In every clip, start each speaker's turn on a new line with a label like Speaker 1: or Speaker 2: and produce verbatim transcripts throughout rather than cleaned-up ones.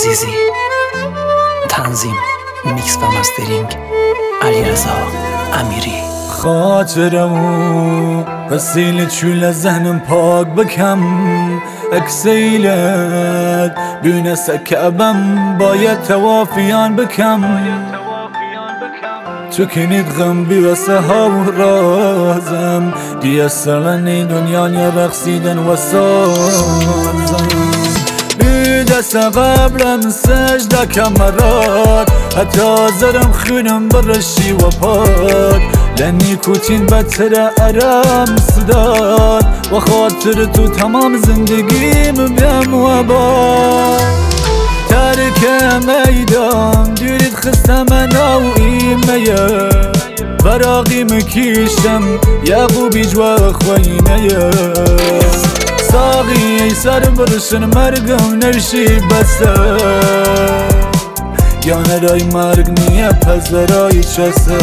Speaker 1: عزیزی. تنظیم، میکس و مسترینگ علیرضا امیری.
Speaker 2: خاطرمو وسیله چول ذهنم پاک بکم، اکسیلت بونه سکبم باید توافیان بکم. تو کنید غم بی واسه ها و رازم، دیگه سرلنی دنیا یا رقصیدن و سازم. بی دست قبلم سجده کمرات، حتی زرم خونم برشی و پاد. لنی کوچین بطر ارم صداد، و خاطر تو تمام زندگیم بیم و باد. ترک میدان دیرید خستم نوعیمه، براقی مکیشم یعقوبی جوا خوینه. ساقی ای سر برشن مرگم نوشی بسه، یا ندای مرگ نیه پس برای چسه.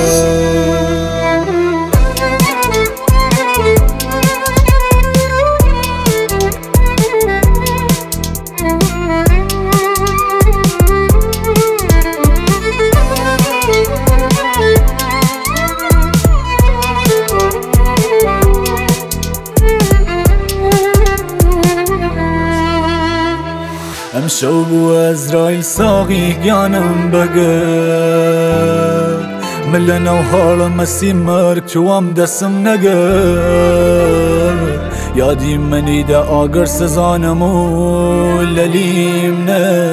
Speaker 2: امشو بو ازرائیل ساقی گیانم بگرد، ملن و حال مسی مرگ چوام دستم نگرد. یادی منی ده آگر سزانمو للیم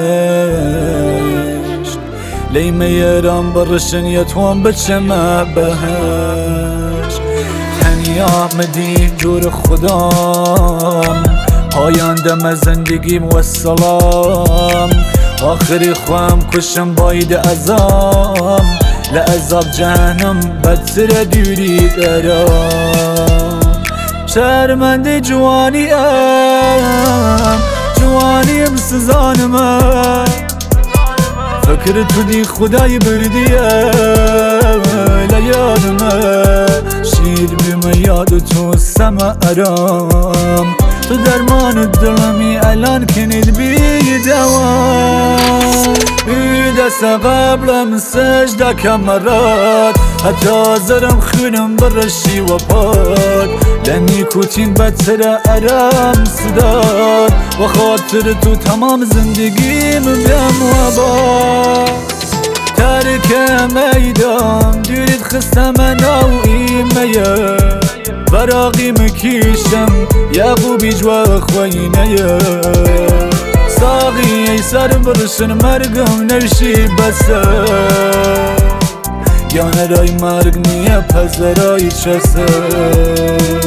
Speaker 2: نشت، لیمه یرام برشن یتوان بچمه بهشت. تنیا مدی جور خدام، پایان دم زندگیم و سلام. آخری خوام کشم باید ازام، لعذاب جهنم بدتر دوری دارم. شرمنده جوانی ام، جوانیم سزانم. فکر تو دی خدای بردیه لیادم، شیر بیم یاد تو سم ارام. تو درمان دلمی الان کنید بی دوام. بی دست قبلم سجده کمرات، حتی زرم خونم برشی و پاد. لنی کوچین بطر ارم صداد، و خاطر تو تمام زندگیم بیم و باد. ترک میدان دیرید خستم نوعیمه، براقی مکیشم یعقوبی جوا خوینه. ساقی ای سر برشن مرگم نوشی بسه، یا ندای مرگ نیه پس برای چسه.